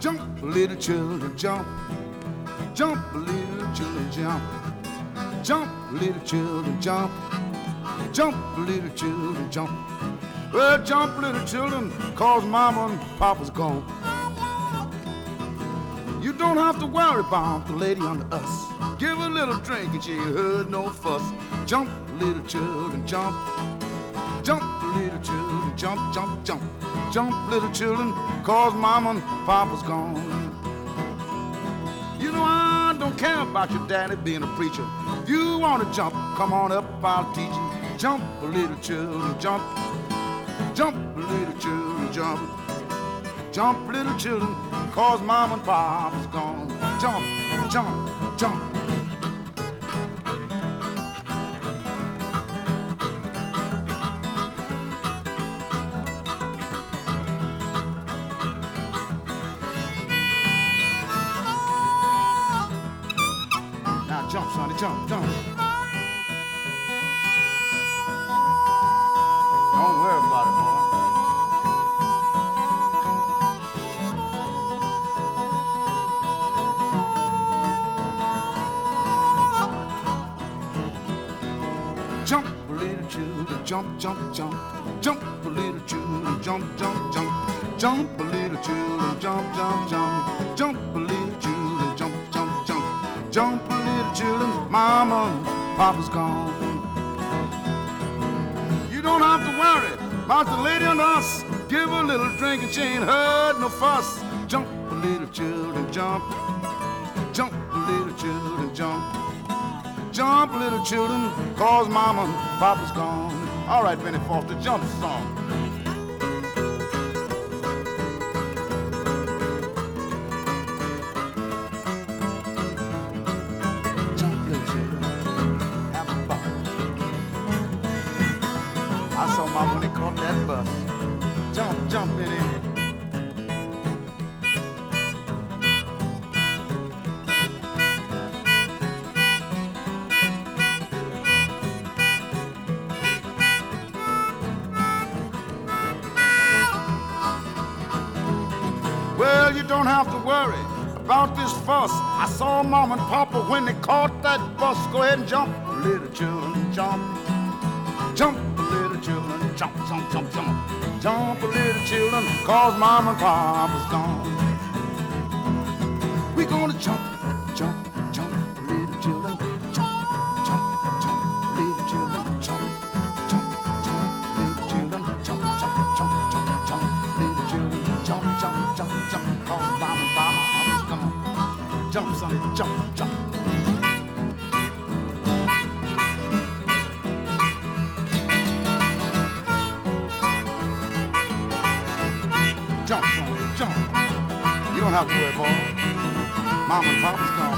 Jump, little children, jump. Jump, little children, jump. Jump, little children, jump. Jump, little children, jump. Well, jump, little children, 'cause mama and papa's gone. You don't have to worry about the lady under us. Give her a little drink and she ain't heard no fuss. Jump, little children, jump. Jump, little children, jump, jump, jump. Jump, little children, 'cause mama and papa's gone. You know I don't care about your daddy being a preacher. If you want to jump, come on up, I'll teach you. Jump, little children, jump. Jump, little children, jump. Jump, little children, 'cause mama and papa's gone. Jump, jump, jump. Now jump, sonny, jump, jump. Don't worry about it, boy. Jump, little children, jump, jump, jump. Jump, little children, jump, jump, jump. Jump, little children, jump, jump, jump. Jump, little children, jump, jump, jump. Jump, little children, mama and papa's gone. You don't have to worry about the lady on us. Give her a little drink and she ain't heard no fuss. Jump, little children, jump. Jump, little children, jump. Jump, little children, 'cause mama and papa's gone. All right, Benny Foster, jump song. Jump, little children, have a fun. I saw mama when they caught that bus. Jump, jump, Benny. Well, you don't have to worry about this fuss. I saw mama and papa when they caught that bus. Go ahead and jump, little children, jump. Jump, little children, jump, jump, jump, jump. Jump, little children, 'cause mama and papa's gone. We gonna jump, jump, jump, little children, jump, jump, jump, little children, jump, jump, jump, little children, jump, jump, jump, jump, jump, little children, jump, jump, jump, jump, 'cause mama and papa's gone. Jump, sonny, jump, jump. Jump, sonny, jump. You don't have to worry, boy. Mama and papa's gone.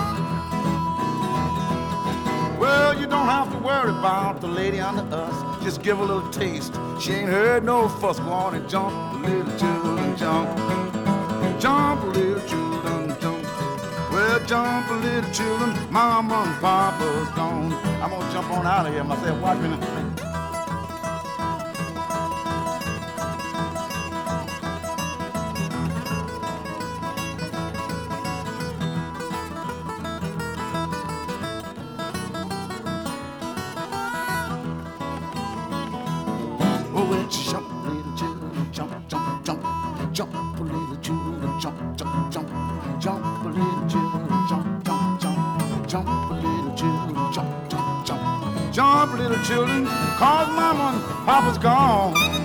Well, you don't have to worry about the lady under us. Just give her a little taste. She ain't heard no fuss. Go on and jump, little children, jump. Jump, little children, jump. Well, jump, little children. Mama and papa's gone. I'm gonna jump on out of here myself. Watch me now. Jump, little children, jump, jump, jump. Jump, little children, jump, jump, jump. Jump, little children, jump, jump, jump. Jump, little children, jump, jump, jump. Jump, little children, 'cause mama and papa's gone.